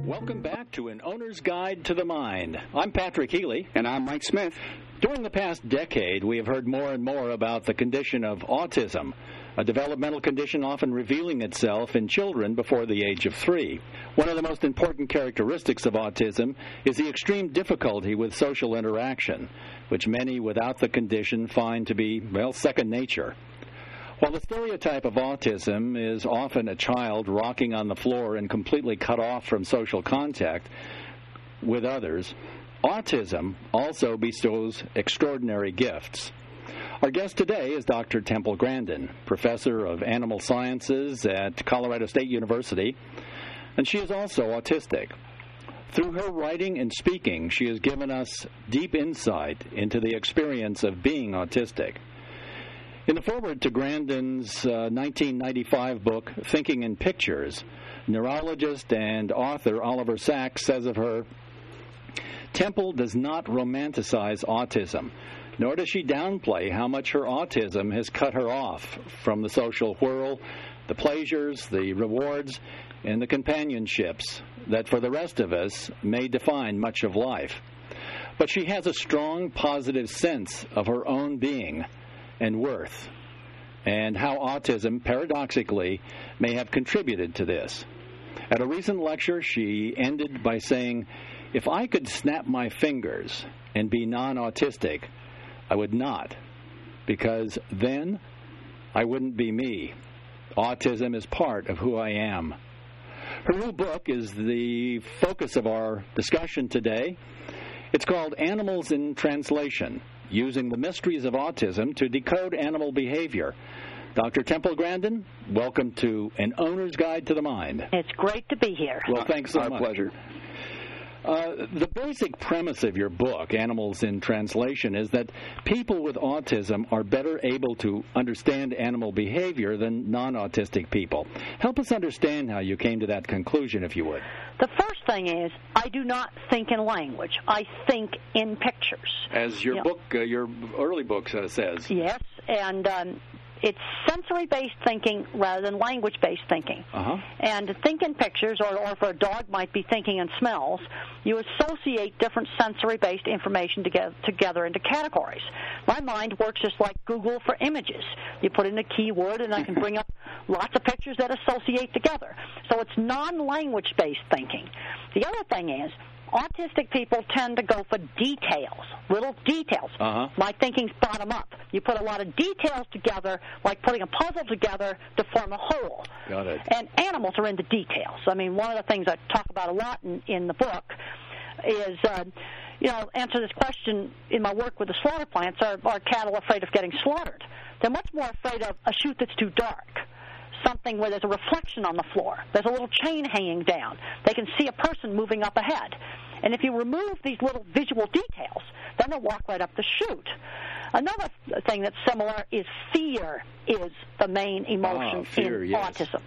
Welcome back to An Owner's Guide to the Mind. I'm Patrick Healy. And I'm Mike Smith. During the past decade, we have heard more and more about the condition of autism, a developmental condition often revealing itself in children before the age of 3. One of the most important characteristics of autism is the extreme difficulty with social interaction, which many without the condition find to be, second nature. While the stereotype of autism is often a child rocking on the floor and completely cut off from social contact with others, autism also bestows extraordinary gifts. Our guest today is Dr. Temple Grandin, professor of animal sciences at Colorado State University, and she is also autistic. Through her writing and speaking, she has given us deep insight into the experience of being autistic. In the foreword to Grandin's 1995 book, Thinking in Pictures, neurologist and author Oliver Sacks says of her, Temple does not romanticize autism, nor does she downplay how much her autism has cut her off from the social whirl, the pleasures, the rewards, and the companionships that for the rest of us may define much of life. But she has a strong, positive sense of her own being and worth, and how autism, paradoxically, may have contributed to this. At a recent lecture, she ended by saying, "If I could snap my fingers and be non-autistic, I would not, because then I wouldn't be me. Autism is part of who I am." Her new book is the focus of our discussion today. It's called Animals in Translation, Using the Mysteries of Autism to Decode Animal Behavior. Dr. Temple Grandin, welcome to An Owner's Guide to the Mind. It's great to be here. Well, thanks so much. Our pleasure. The basic premise of your book, Animals in Translation, is that people with autism are better able to understand animal behavior than non-autistic people. Help us understand how you came to that conclusion, if you would. The first thing is, I do not think in language. I think in pictures. As your book, your early book says. Yes, and it's sensory-based thinking rather than language-based thinking. Uh-huh. And to think in pictures, or if a dog might be thinking in smells, you associate different sensory-based information together into categories. My mind works just like Google for images. You put in a keyword, and I can bring up lots of pictures that associate together. So it's non-language-based thinking. The other thing is, autistic people tend to go for details, little details. Uh-huh. My thinking's bottom up. You put a lot of details together, like putting a puzzle together to form a whole. Got it. And animals are into details. I mean, one of the things I talk about a lot in the book is, answer this question in my work with the slaughter plants, are cattle afraid of getting slaughtered? They're much more afraid of a chute that's too dark, something where there's a reflection on the floor. There's a little chain hanging down. They can see a person moving up ahead. And if you remove these little visual details, then they'll walk right up the chute. Another thing that's similar is fear is the main emotion fear, in yes. autism.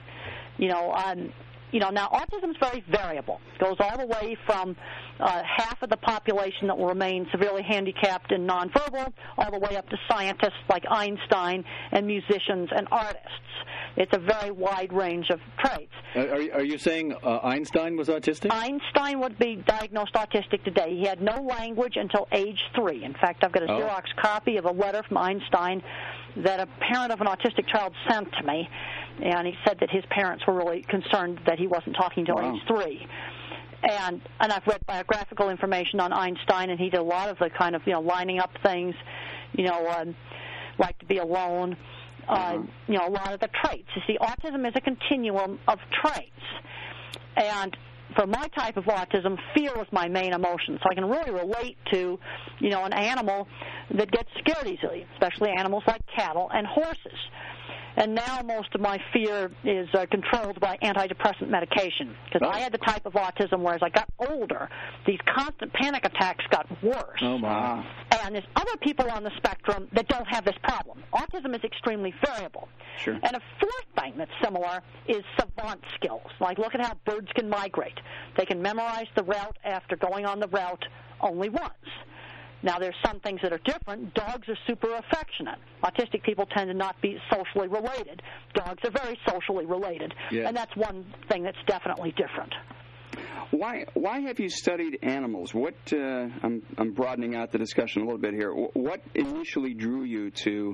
Now autism is very variable. It goes all the way from half of the population that will remain severely handicapped and nonverbal, all the way up to scientists like Einstein and musicians and artists. It's a very wide range of traits. Are you saying Einstein was autistic? Einstein would be diagnosed autistic today. He had no language until age 3. In fact, I've got a Xerox copy of a letter from Einstein that a parent of an autistic child sent to me, and he said that his parents were really concerned that he wasn't talking until age 3. And I've read biographical information on Einstein, and he did a lot of the kind of, lining up things, like to be alone, a lot of the traits. You see, autism is a continuum of traits. And for my type of autism, fear was my main emotion. So I can really relate to, an animal that gets scared easily, especially animals like cattle and horses. And now most of my fear is controlled by antidepressant medication, because I had the type of autism where as I got older, these constant panic attacks got worse. Oh, my. And there's other people on the spectrum that don't have this problem. Autism is extremely variable. Sure. And a fourth thing that's similar is savant skills. Like, look at how birds can migrate. They can memorize the route after going on the route only once. Now, there's some things that are different. Dogs are super affectionate. Autistic people tend to not be socially related. Dogs are very socially related. Yeah. And that's one thing that's definitely different. Why have you studied animals? What I'm broadening out the discussion a little bit here. What initially drew you to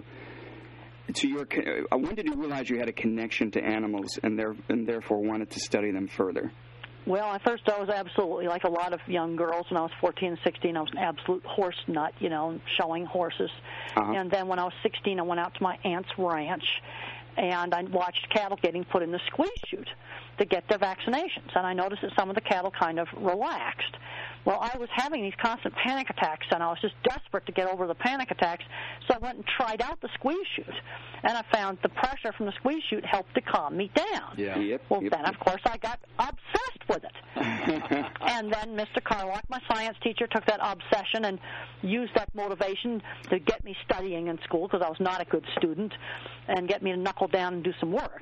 your? When did you realize you had a connection to animals and therefore wanted to study them further? Well, at first I was absolutely, like a lot of young girls, when I was 14 and 16, I was an absolute horse nut, showing horses. And then when I was 16, I went out to my aunt's ranch, and I watched cattle getting put in the squeeze chute to get their vaccinations. And I noticed that some of the cattle kind of relaxed. Well, I was having these constant panic attacks, and I was just desperate to get over the panic attacks, so I went and tried out the squeeze chute. And I found the pressure from the squeeze chute helped to calm me down. Yeah. Then, of course, I got obsessed with it. And then Mr. Carlock, my science teacher, took that obsession and used that motivation to get me studying in school, because I was not a good student, and get me to knuckle down and do some work.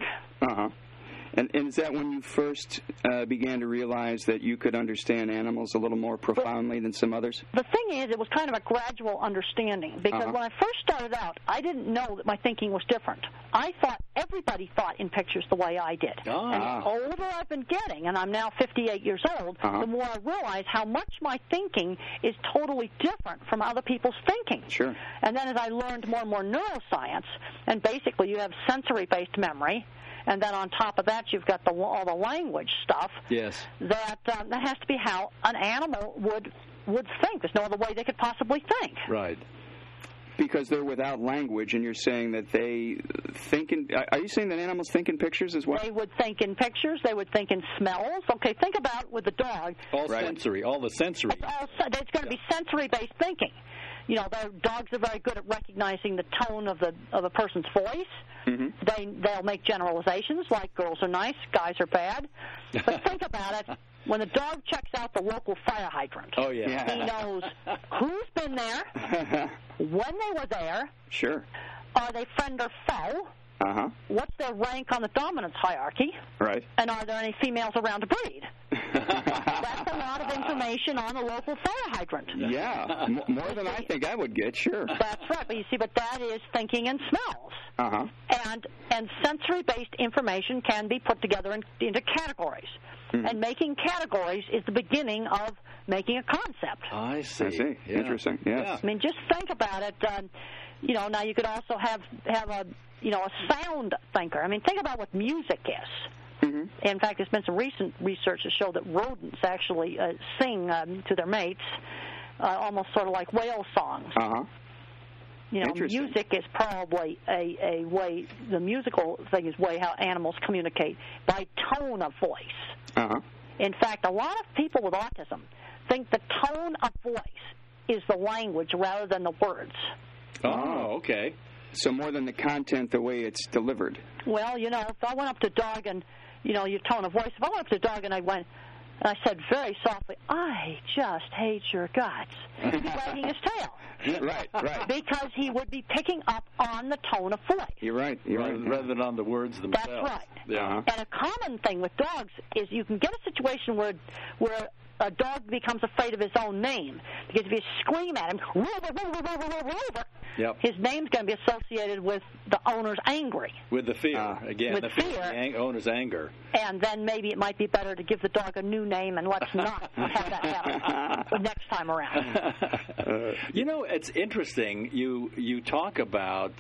And is that when you first began to realize that you could understand animals a little more profoundly than some others? The thing is, it was kind of a gradual understanding, because when I first started out, I didn't know that my thinking was different. I thought everybody thought in pictures the way I did. And the older I've been getting, and I'm now 58 years old, the more I realize how much my thinking is totally different from other people's thinking. Sure. And then as I learned more and more neuroscience, and basically you have sensory-based memory, and then on top of that, you've got all the language stuff. Yes. That has to be how an animal would think. There's no other way they could possibly think. Right. Because they're without language, and you're saying that they think in... Are you saying that animals think in pictures as well? They would think in pictures. They would think in smells. Okay, think about with the dog. All sensory. All the sensory. It's going to be sensory-based thinking. The dogs are very good at recognizing the tone of a person's voice. They'll make generalizations like girls are nice, guys are bad. But think about it. When the dog checks out the local fire hydrant, he knows who's been there, when they were there. Sure. Are they friend or foe? What's their rank on the dominance hierarchy? Right. And are there any females around to breed? That's a lot of information on a local fire hydrant. Yeah, more than I think I would get, sure. That's right, but that is thinking in smells. And sensory-based information can be put together into categories. And making categories is the beginning of making a concept. I see. Yeah. Interesting, yes. I mean, just think about it. Now you could also have a sound thinker. I mean, think about what music is. In fact, there's been some recent research to show that rodents actually sing to their mates, almost sort of like whale songs. Music is probably a way, the musical thing is way how animals communicate, by tone of voice. In fact, a lot of people with autism think the tone of voice is the language rather than the words. Oh, okay. So more than the content, the way it's delivered. Well, if I went up to a dog and, your tone of voice, if I went up to a dog and I said very softly, "I just hate your guts," he'd be wagging his tail. Right. Because he would be picking up on the tone of voice. You're right. Rather than on the words themselves. That's right. Yeah. And a common thing with dogs is you can get a situation where a dog becomes afraid of his own name. Because if you scream at him, his name's going to be associated with the owner's angry. With the fear. With the owner's anger. And then maybe it might be better to give the dog a new name, and let's not have that happen next time around. It's interesting. You talk about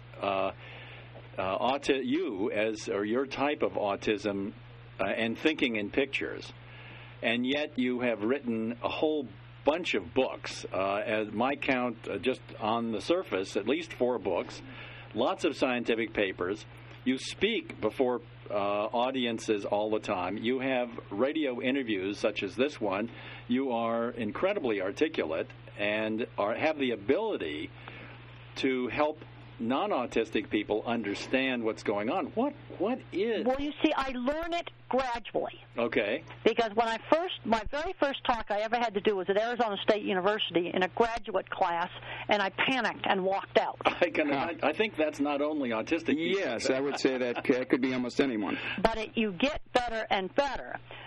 your type of autism and thinking in pictures. And yet you have written a whole bunch of books. At my count, just on the surface, at least 4 books, lots of scientific papers. You speak before audiences all the time. You have radio interviews such as this one. You are incredibly articulate and have the ability to help non-autistic people understand what's going on. What is... Well, you see, I learn it gradually. Okay. Because my very first talk I ever had to do was at Arizona State University in a graduate class, and I panicked and walked out. I think that's not only autistic people. Yes, I would say that could be almost anyone. But you get better and better.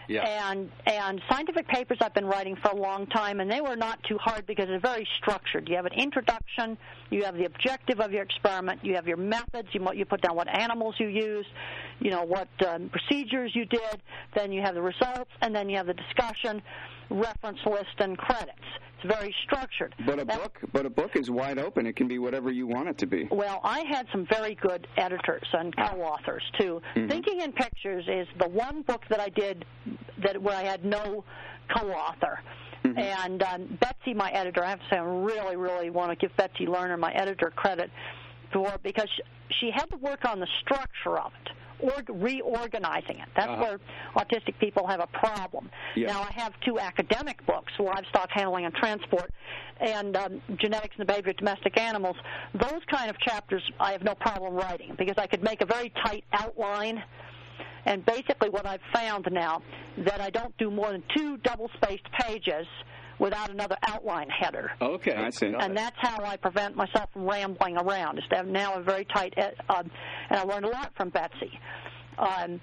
Yeah. And scientific papers I've been writing for a long time, and they were not too hard because it's very structured. You have an introduction, you have the objective of your experiment, you have your methods, you put down what animals you used, what procedures you did, then you have the results, and then you have the discussion, reference list, and credits. It's very structured. But a book is wide open. It can be whatever you want it to be. Well, I had some very good editors and co-authors too. Mm-hmm. Thinking in Pictures is the one book that I did where I had no co-author. Mm-hmm. And Betsy, my editor, I have to say I really, really want to give Betsy Lerner, my editor, credit for, because she had to work on the structure of it. Reorganizing it. That's where autistic people have a problem. Yeah. Now, I have 2 academic books, Livestock Handling and Transport, and Genetics and the Behavior of Domestic Animals. Those kind of chapters I have no problem writing because I could make a very tight outline. And basically what I've found now, that I don't do more than 2 double-spaced pages without another outline header. Okay, I see. And that's how I prevent myself from rambling around, is to have now a very tight, and I learned a lot from Betsy. I'm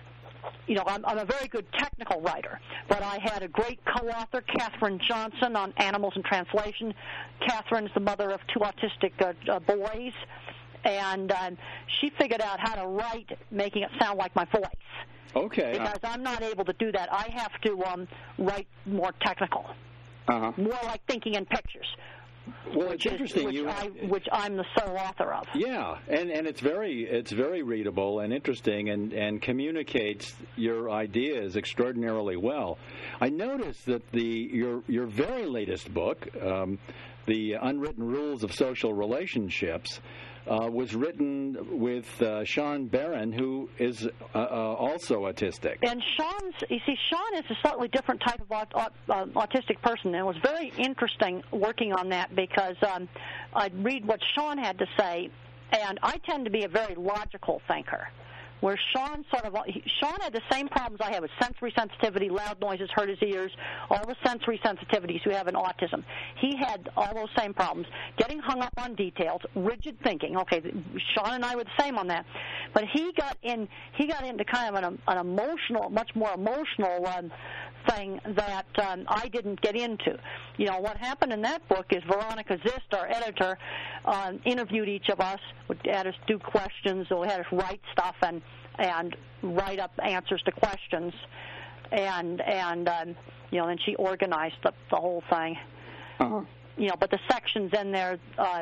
a very good technical writer, but I had a great co-author, Catherine Johnson, on Animals in Translation. Catherine's the mother of 2 autistic boys, and she figured out how to write, making it sound like my voice. Okay. Because I'm not able to do that. I have to write more technical. More like Thinking in Pictures. Well, it's interesting. Which I'm the sole author of. Yeah, and it's very readable and interesting, and communicates your ideas extraordinarily well. I noticed that your very latest book, The Unwritten Rules of Social Relationships, was written with Sean Barron, who is also autistic. And Sean is a slightly different type of autistic person. And it was very interesting working on that because I'd read what Sean had to say, and I tend to be a very logical thinker. Where Sean had the same problems I have with sensory sensitivity, loud noises hurt his ears, all the sensory sensitivities you have in autism. He had all those same problems, getting hung up on details, rigid thinking. Okay, Sean and I were the same on that, but he got into kind of an emotional, much more emotional thing that I didn't get into. What happened in that book is Veronica Zist, our editor, interviewed each of us, had us do questions, or had us write stuff and write up answers to questions, and then she organized the whole thing. But the sections in there,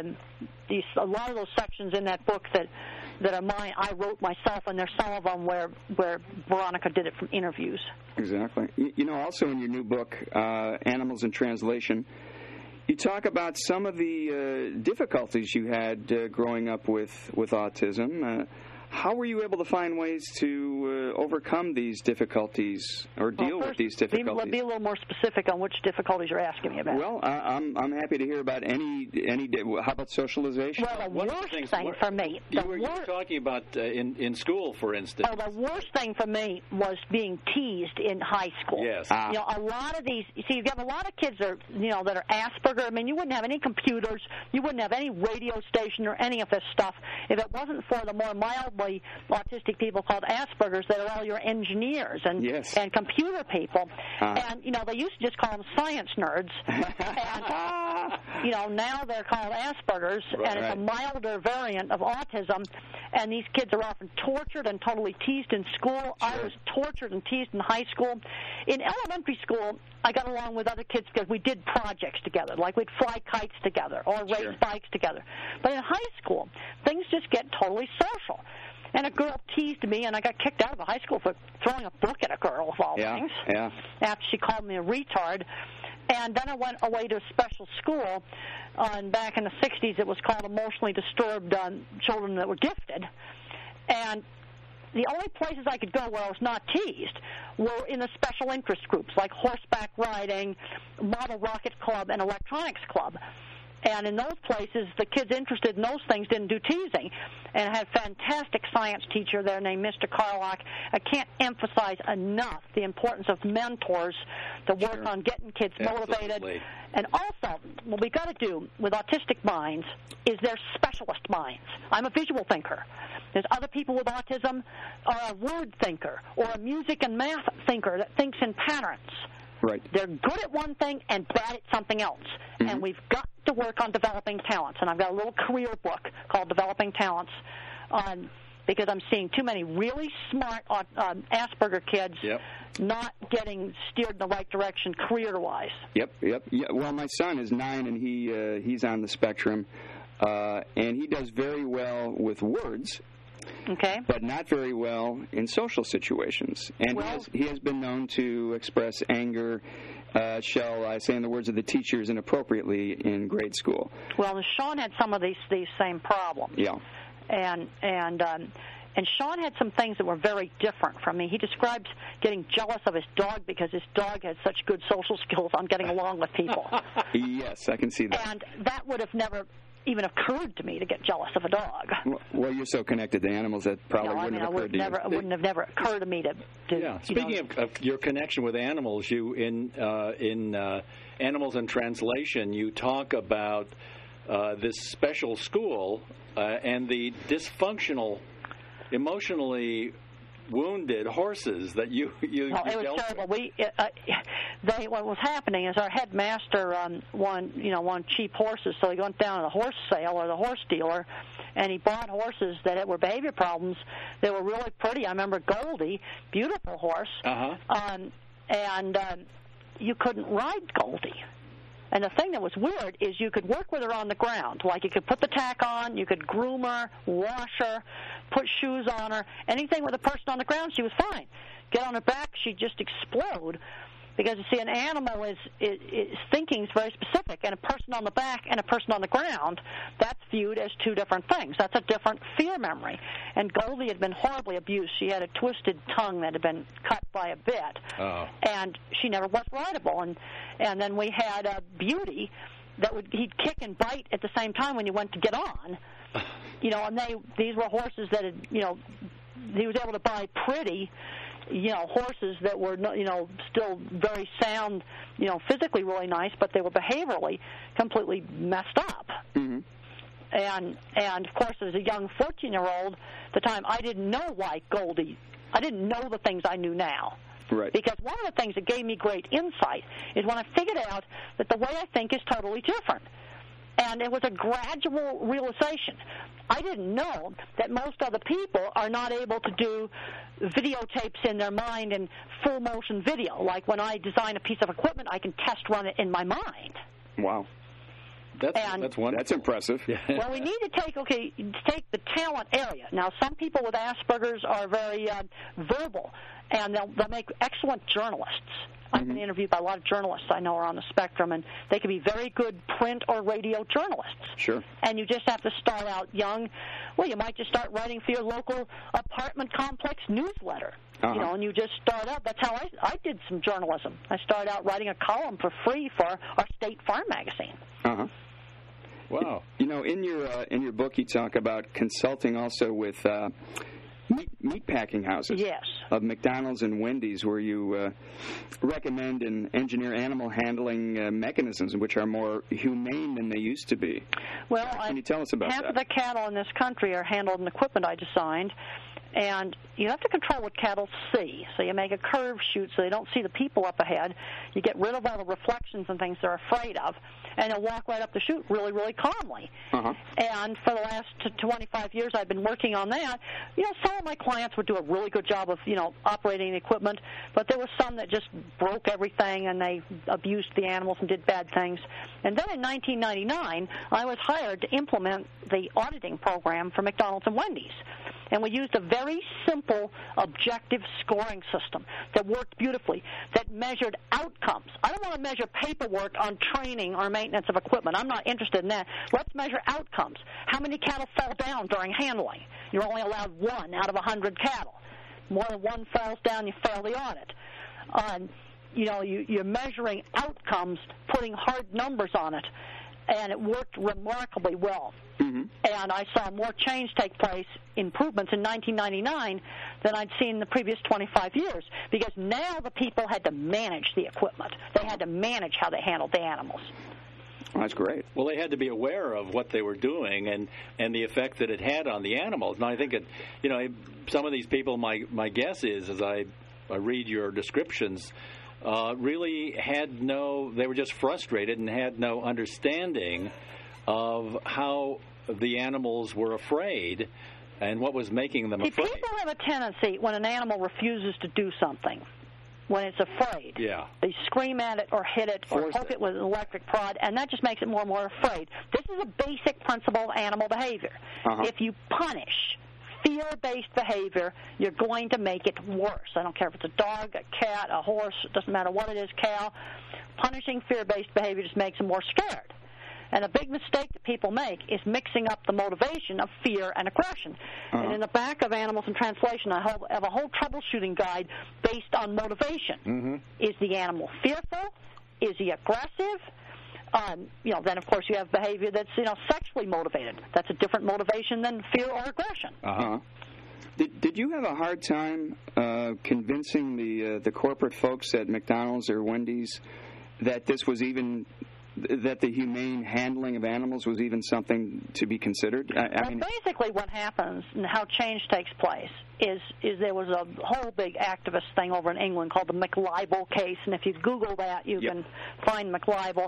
a lot of those sections in that book that are mine, I wrote myself, and there's some of them where Veronica did it from interviews. Exactly. Also in your new book, Animals in Translation, you talk about some of the difficulties you had growing up with autism. How were you able to find ways to overcome these difficulties or deal with these difficulties? Be a little more specific on which difficulties you're asking me about. Well, I'm happy to hear about any. How about socialization? Well, the worst thing for me. You were talking about in school, for instance. Well, the worst thing for me was being teased in high school. Yes. A lot of these. You have a lot of kids that are Asperger. I mean, you wouldn't have any computers, you wouldn't have any radio station or any of this stuff if it wasn't for the more mildly autistic people called Asperger's that are all your engineers and computer people. And, they used to just call them science nerds. And, now they're called Asperger's, and it's a milder variant of autism. And these kids are often tortured and totally teased in school. Sure. I was tortured and teased in high school. In elementary school, I got along with other kids because we did projects together, like we'd fly kites together or race bikes together. But in high school, things just get totally social. And a girl teased me, and I got kicked out of the high school for throwing a book at a girl, of all things, after she called me a retard. And then I went away to a special school, and back in the 60s it was called Emotionally Disturbed Children That Were Gifted. And the only places I could go where I was not teased were in the special interest groups, like horseback riding, model rocket club, and electronics club. And in those places, the kids interested in those things didn't do teasing. And I had a fantastic science teacher there named Mr. Carlock. I can't emphasize enough the importance of mentors to work on getting kids motivated. Absolutely. And also, what we've got to do with autistic minds is they're specialist minds. I'm a visual thinker. There's other people with autism are a word thinker or a music and math thinker that thinks in patterns. Right. They're good at one thing and bad at something else. Mm-hmm. And we've got to work on developing talents. And I've got a little career book called Developing Talents because I'm seeing too many really smart Asperger kids not getting steered in the right direction career-wise. Yep. Yeah. Well, my son is 9, and he's on the spectrum, and he does very well with words. Okay. But not very well in social situations. And he has been known to express anger, shall I say in the words of the teachers, inappropriately in grade school. Well, Sean had some of these same problems. Yeah. And Sean had some things that were very different from me. He describes getting jealous of his dog because his dog has such good social skills on getting along with people. Yes, I can see that. And that would have never even occurred to me to get jealous of a dog. Well, you're so connected to animals that probably wouldn't have occurred to you. It wouldn't have never occurred to me to Speaking of your connection with animals, you in Animals in Translation, you talk about this special school and the dysfunctional, emotionally wounded horses that you it was terrible. What was happening is our headmaster won cheap horses, so he went down to the horse sale or the horse dealer, and he bought horses that were behavior problems. They were really pretty. I remember Goldie, beautiful horse, and you couldn't ride Goldie. And the thing that was weird is you could work with her on the ground. Like you could put the tack on, you could groom her, wash her, put shoes on her. Anything with a person on the ground, she was fine. Get on her back, she'd just explode. Because, you see, an animal is thinking is very specific, and a person on the back and a person on the ground, that's viewed as two different things. That's a different fear memory. And Goldie had been horribly abused. She had a twisted tongue that had been cut by a bit, and she never was rideable. And then we had a Beauty that he'd kick and bite at the same time when you went to get on. And these were horses that had, he was able to buy pretty, horses that were, still very sound, physically really nice, but they were behaviorally completely messed up. Mm-hmm. And of course, as a young 14-year-old, at the time, I didn't know why Goldie. I didn't know the things I knew now. Right. Because one of the things that gave me great insight is when I figured out that the way I think is totally different. And it was a gradual realization. I didn't know that most other people are not able to do videotapes in their mind and full motion video. Like when I design a piece of equipment, I can test run it in my mind. Wow. That's wonderful. That's impressive. Well, we need to take the talent area. Now, some people with Asperger's are very verbal, and they'll make excellent journalists. I've been interviewed by a lot of journalists I know are on the spectrum, and they can be very good print or radio journalists. Sure. And you just have to start out young. Well, you might just start writing for your local apartment complex newsletter. And you just start out. That's how I did some journalism. I started out writing a column for free for our state farm magazine. Wow. In your book, you talk about consulting also with meat packing houses. Yes. Of McDonald's and Wendy's, where you recommend and engineer animal handling mechanisms which are more humane than they used to be. Well, can you tell us about half that? of the cattle in this country are handled in equipment I designed, and you have to control what cattle see. So you make a curve chute so they don't see the people up ahead. You get rid of all the reflections and things they're afraid of, and they'll walk right up the chute really, really calmly. And for the last 25 years I've been working on that. Some of my clients would do a really good job of, operating the equipment, but there were some that just broke everything and they abused the animals and did bad things. And then in 1999, I was hired to implement the auditing program for McDonald's and Wendy's. And we used a very simple, objective scoring system that worked beautifully, that measured outcomes. I don't want to measure paperwork on training or maintenance of equipment. I'm not interested in that. Let's measure outcomes. How many cattle fell down during handling? You're only allowed 1 out of 100 cattle. More than 1 falls down, you fail the audit. You're measuring outcomes, putting hard numbers on it. and it worked remarkably well. Mm-hmm. And I saw more change take place, improvements in 1999 than I'd seen in the previous 25 years, because now the people had to manage the equipment. They had to manage how they handled the animals. Well, that's great. Well, they had to be aware of what they were doing and the effect that it had on the animals. And I think some of these people, my guess is, as I read your descriptions, really they were just frustrated and had no understanding of how the animals were afraid and what was making them afraid. People have a tendency, when an animal refuses to do something, when it's afraid, they scream at it or hit it or poke it with an electric prod, and that just makes it more and more afraid. This is a basic principle of animal behavior. Uh-huh. If you punish fear-based behavior, you're going to make it worse. I don't care if it's a dog, a cat, a horse, it doesn't matter what it is, cow. Punishing fear-based behavior just makes them more scared. And a big mistake that people make is mixing up the motivation of fear and aggression. Uh-huh. And in the back of Animals in Translation, I have a whole troubleshooting guide based on motivation. Mm-hmm. Is the animal fearful? Is he aggressive? Then, of course, you have behavior that's, sexually motivated. That's a different motivation than fear or aggression. Uh-huh. Did you have a hard time convincing the corporate folks at McDonald's or Wendy's that this was even... that the humane handling of animals was even something to be considered? Basically what happens and how change takes place is there was a whole big activist thing over in England called the McLibel case, and if you Google that, you can find McLibel.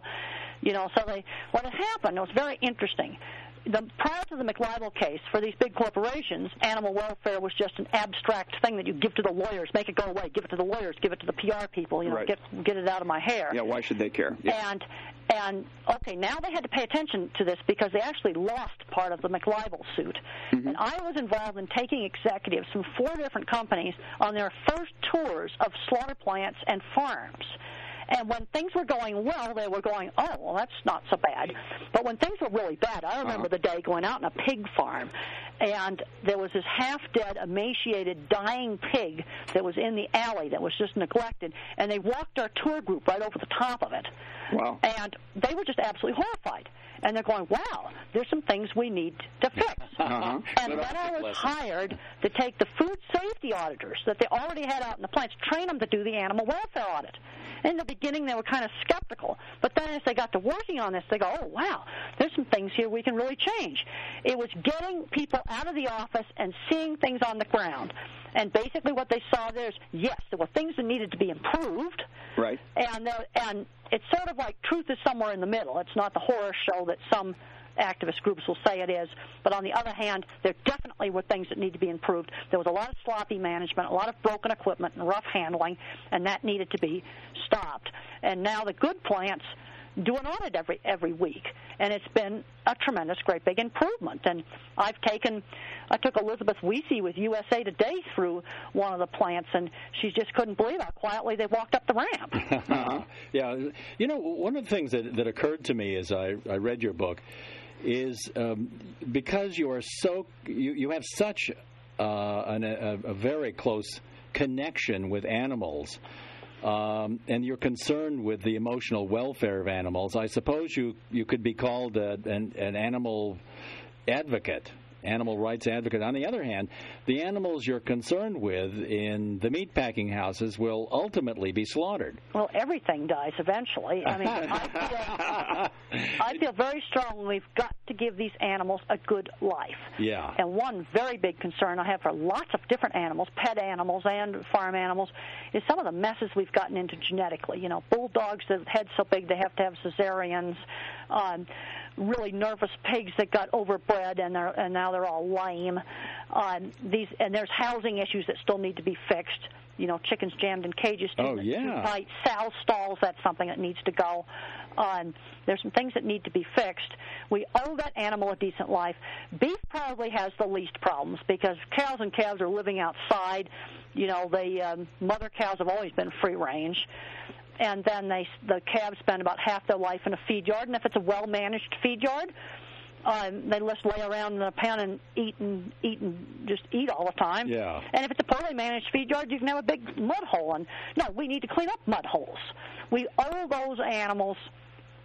What had happened, it was very interesting. Prior to the McLibel case, for these big corporations, animal welfare was just an abstract thing that you give to the lawyers, make it go away, give it to the lawyers, give it to the PR people, right. get it out of my hair. Yeah, why should they care? Yeah. And now they had to pay attention to this because they actually lost part of the McLibel suit. Mm-hmm. And I was involved in taking executives from 4 different companies on their first tours of slaughter plants and farms. And when things were going well, they were going, oh, well, that's not so bad. But when things were really bad, I remember the day going out on a pig farm, and there was this half-dead, emaciated, dying pig that was in the alley that was just neglected, and they walked our tour group right over the top of it. Wow. And they were just absolutely horrified. And they're going, wow, there's some things we need to fix. Uh-huh. And then I was hired to take the food safety auditors that they already had out in the plants, train them to do the animal welfare audit. In the beginning, they were kind of skeptical. But then as they got to working on this, they go, oh, wow, there's some things here we can really change. It was getting people out of the office and seeing things on the ground. And basically what they saw there is, yes, there were things that needed to be improved. Right. And it's sort of like truth is somewhere in the middle. It's not the horror show that some activist groups will say it is. But on the other hand, there definitely were things that need to be improved. There was a lot of sloppy management, a lot of broken equipment and rough handling, and that needed to be stopped. And now the good plants do an audit every week, and it's been a tremendous, great big improvement. And I took Elizabeth Wiese with USA Today through one of the plants, and she just couldn't believe how quietly they walked up the ramp. Yeah, one of the things that occurred to me as I read your book is because you are you have such a very close connection with animals. And you're concerned with the emotional welfare of animals. I suppose you could be called an animal advocate, animal rights advocate. On the other hand, the animals you're concerned with in the meatpacking houses will ultimately be slaughtered. Well, everything dies eventually. I mean, I feel very strongly we've got to give these animals a good life. Yeah. And one very big concern I have for lots of different animals, pet animals and farm animals, is some of the messes we've gotten into genetically. Bulldogs that have heads so big they have to have cesareans. Really nervous pigs that got overbred and now they're all lame. And there's housing issues that still need to be fixed. Chickens jammed in cages too tight. Sow stalls, that's something that needs to go. There's some things that need to be fixed. We owe that animal a decent life. Beef probably has the least problems because cows and calves are living outside. Mother cows have always been free range. And then the calves spend about half their life in a feed yard, and if it's a well-managed feed yard, they just lay around in a pen and just eat all the time. Yeah. And if it's a poorly managed feed yard, you can have a big mud hole. And no, we need to clean up mud holes. We owe those animals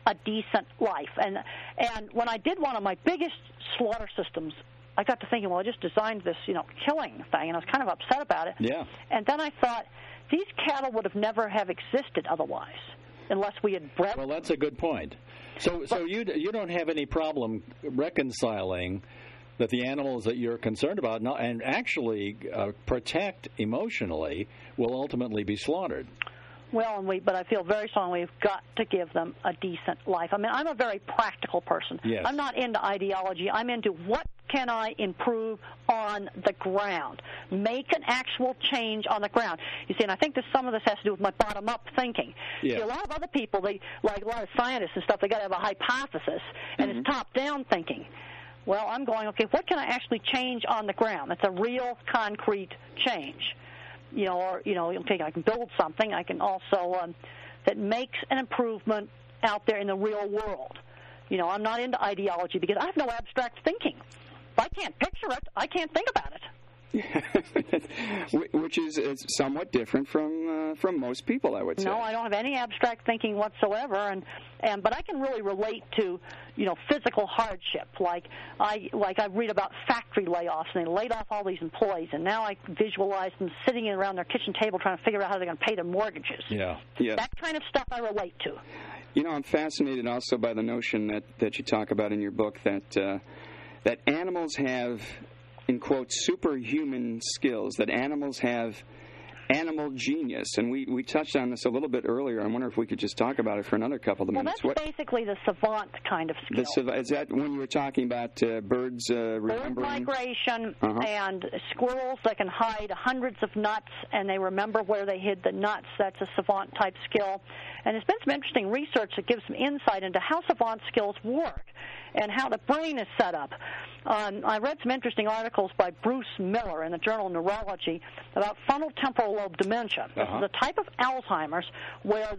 a decent life. And when I did one of my biggest slaughter systems, I got to thinking, well, I just designed this, killing thing, and I was kind of upset about it. Yeah. And then I thought, these cattle would have never have existed otherwise, unless we had bred. Well, that's a good point. So you don't have any problem reconciling that the animals that you're concerned about and actually protect emotionally will ultimately be slaughtered. Well, but I feel very strongly we've got to give them a decent life. I mean, I'm a very practical person. Yes. I'm not into ideology. I'm into what can I improve on the ground, make an actual change on the ground. You see, and I think some of this has to do with my bottom-up thinking. Yeah. See, a lot of other people, like a lot of scientists and stuff, they got to have a hypothesis, and it's top-down thinking. Well, I'm going, okay, what can I actually change on the ground? That's a real concrete change. I can build something. I can also that makes an improvement out there in the real world. I'm not into ideology because I have no abstract thinking. If I can't picture it, I can't think about it. Which is somewhat different from most people, I would say. No, I don't have any abstract thinking whatsoever, but I can really relate to physical hardship. Like I read about factory layoffs, and they laid off all these employees, and now I visualize them sitting around their kitchen table trying to figure out how they're going to pay their mortgages. Yeah. That kind of stuff I relate to. I'm fascinated also by the notion that you talk about in your book that animals have, in quotes, superhuman skills, that animals have animal genius. And we touched on this a little bit earlier. I wonder if we could just talk about it for another couple of minutes. Well, that's basically the savant kind of skill. Is that when you were talking about birds remembering? Bird migration and squirrels that can hide hundreds of nuts, and they remember where they hid the nuts. That's a savant-type skill. And there's been some interesting research that gives some insight into how savant skills work and how the brain is set up. I read some interesting articles by Bruce Miller in the journal Neurology about frontotemporal lobe dementia. This is a type of Alzheimer's where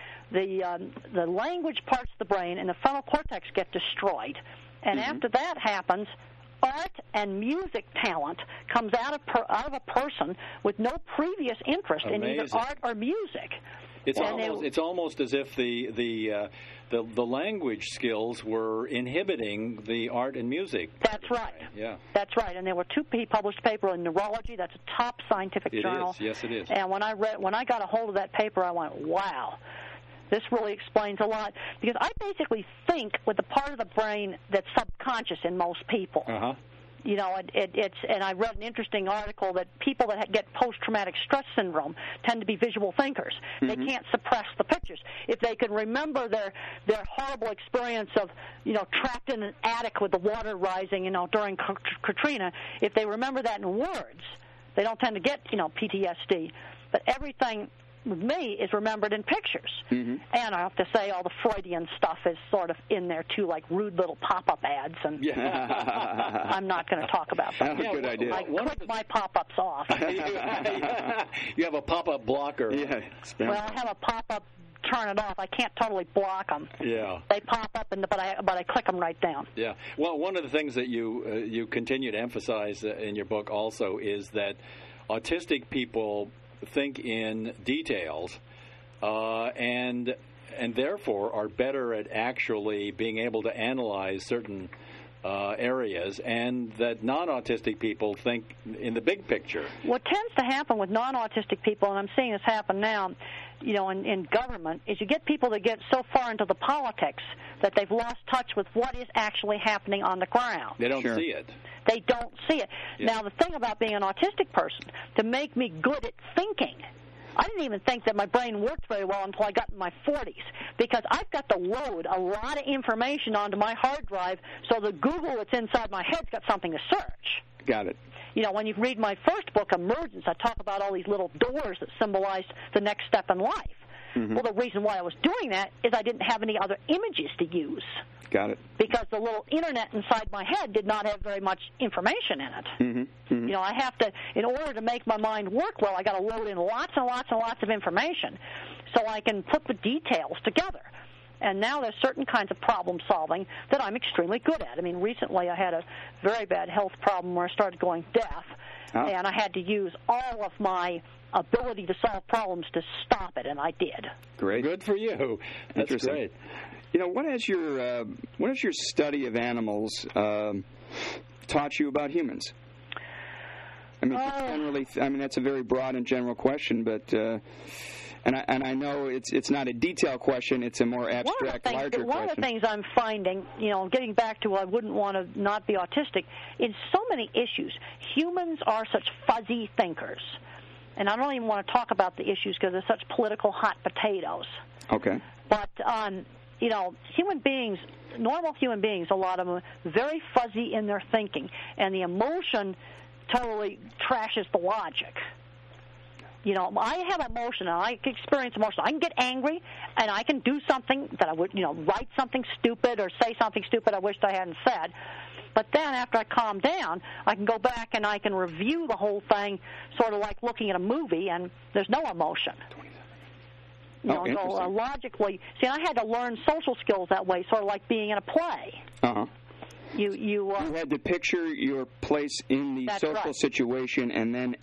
the language parts of the brain and the frontal cortex get destroyed. And after that happens, art and music talent comes out of a person with no previous interest in either art or music. It's almost as if the language skills were inhibiting the art and music. That's right. Yeah. That's right. And there were he published a paper in Neurology. That's a top scientific journal. It is. Yes, it is. And when I got a hold of that paper, I went, wow. This really explains a lot, because I basically think with the part of the brain that's subconscious in most people. And I read an interesting article that people that get post-traumatic stress syndrome tend to be visual thinkers. They can't suppress the pictures. If they can remember their horrible experience of, trapped in an attic with the water rising, during Katrina, if they remember that in words, they don't tend to get, PTSD. But everything with me is remembered in pictures. And I have to say all the Freudian stuff is sort of in there, too, like rude little pop-up ads. And I'm not going to talk about that. That's a good idea. I click my pop-ups off. You have a pop-up blocker. Yeah. Well, I have a pop-up, turn it off. I can't totally block them. Yeah. They pop up, but I click them right down. Yeah. Well, one of the things that you continue to emphasize in your book also is that autistic people think in details and therefore are better at actually being able to analyze certain areas, and that non-autistic people think in the big picture. What tends to happen with non-autistic people, and I'm seeing this happen now, in government, is you get people that get so far into the politics that they've lost touch with what is actually happening on the ground. They don't see it. They don't see it. Yeah. Now, the thing about being an autistic person, to make me good at thinking, I didn't even think that my brain worked very well until I got in my 40s, because I've got to load a lot of information onto my hard drive so the Google that's inside my head's got something to search. Got it. When you read my first book, Emergence, I talk about all these little doors that symbolized the next step in life. Well, the reason why I was doing that is I didn't have any other images to use. Got it. Because the little internet inside my head did not have very much information in it. I have to, in order to make my mind work well, I got to load in lots and lots and lots of information so I can put the details together. And now there's certain kinds of problem solving that I'm extremely good at. I mean, recently I had a very bad health problem where I started going deaf, and I had to use all of my ability to solve problems to stop it, and I did. Great. Good for you. That's great. You know, what has your study of animals taught you about humans? I mean, generally, that's a very broad and general question, but and I know it's not a detailed question; it's a more abstract, larger question. One of the things I'm finding, getting back to I wouldn't want to not be autistic, in so many issues, humans are such fuzzy thinkers, and I don't even want to talk about the issues because they're such political hot potatoes. Okay. But human beings, normal human beings, a lot of them, very fuzzy in their thinking, and the emotion totally trashes the logic. I have emotion, and I experience emotion. I can get angry, and I can do something that I would, write something stupid or say something stupid I wished I hadn't said. But then after I calm down, I can go back and I can review the whole thing, sort of like looking at a movie, and there's no emotion. Logically. See, I had to learn social skills that way, sort of like being in a play. Uh-huh. You had to picture your place in the social situation and then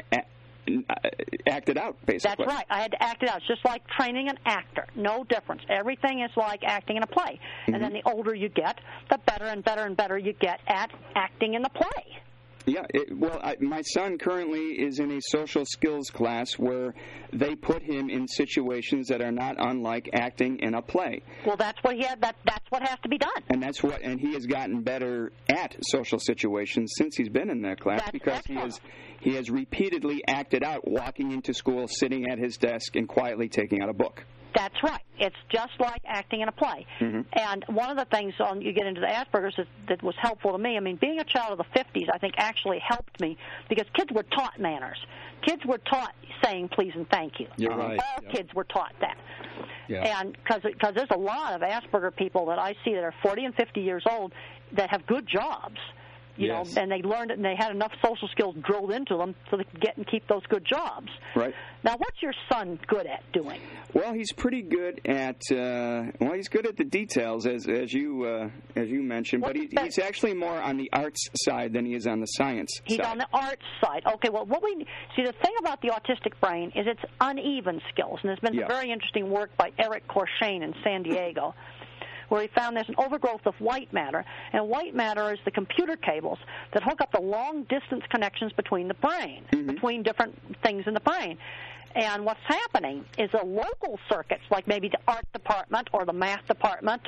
act it out, basically. That's right. I had to act it out. It's just like training an actor. No difference. Everything is like acting in a play. Mm-hmm. And then the older you get, the better and better and better you get at acting in the play. Yeah, my son currently is in a social skills class where they put him in situations that are not unlike acting in a play. Well, that's what that's what has to be done. And he has gotten better at social situations since he's been in that class because he has repeatedly acted out walking into school, sitting at his desk, and quietly taking out a book. That's right. It's just like acting in a play. Mm-hmm. And one of the things you get into the Asperger's that was helpful to me, being a child of the 50s, I think actually helped me because kids were taught manners. Kids were taught saying please and thank you. You're right. All kids were taught that. Yeah. And because there's a lot of Asperger people that I see that are 40 and 50 years old that have good jobs. And they learned it, and they had enough social skills drilled into them so they could get and keep those good jobs. Right. Now, what's your son good at doing? Well, he's pretty good at he's good at the details, as you mentioned. But he's actually more on the arts side than he is on the science side. He's on the arts side. Okay. Well, the thing about the autistic brain is it's uneven skills, and there's been some very interesting work by Eric Courchain in San Diego, where he found there's an overgrowth of white matter, and white matter is the computer cables that hook up the long-distance connections between the brain, between different things in the brain. And what's happening is the local circuits, like maybe the art department or the math department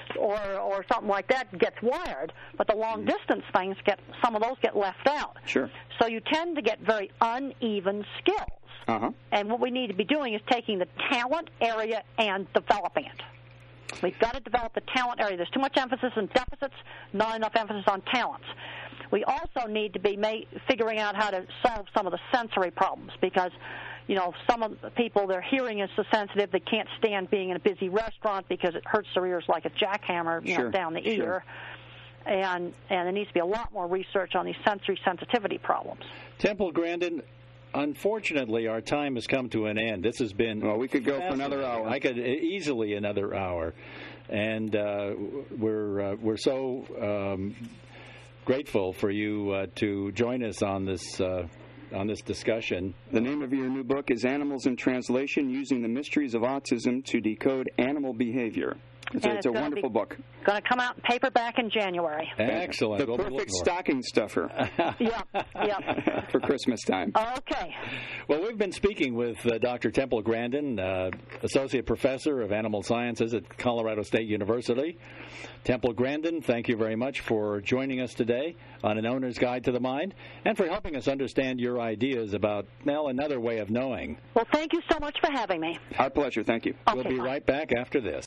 or something like that, gets wired, but the long-distance things some of those get left out. Sure. So you tend to get very uneven skills. Uh-huh. And what we need to be doing is taking the talent area and developing it. We've got to develop the talent area. There's too much emphasis on deficits, not enough emphasis on talents. We also need to be figuring out how to solve some of the sensory problems because, some of the people, their hearing is so sensitive they can't stand being in a busy restaurant because it hurts their ears like a jackhammer down the ear. And there needs to be a lot more research on these sensory sensitivity problems. Temple Grandin, unfortunately, our time has come to an end. This has been... Well, we could go for another hour. I could easily another hour. And we're so grateful for you to join us on this discussion. The name of your new book is Animals in Translation, Using the Mysteries of Autism to Decode Animal Behavior. It's a wonderful book. Going to come out in paperback in January. Excellent. The perfect stocking stuffer. Yep. For Christmas time. Okay. Well, we've been speaking with Dr. Temple Grandin, Associate Professor of Animal Sciences at Colorado State University. Temple Grandin, thank you very much for joining us today on An Owner's Guide to the Mind and for helping us understand your ideas about, another way of knowing. Well, thank you so much for having me. Our pleasure. Thank you. Okay, we'll be right back after this.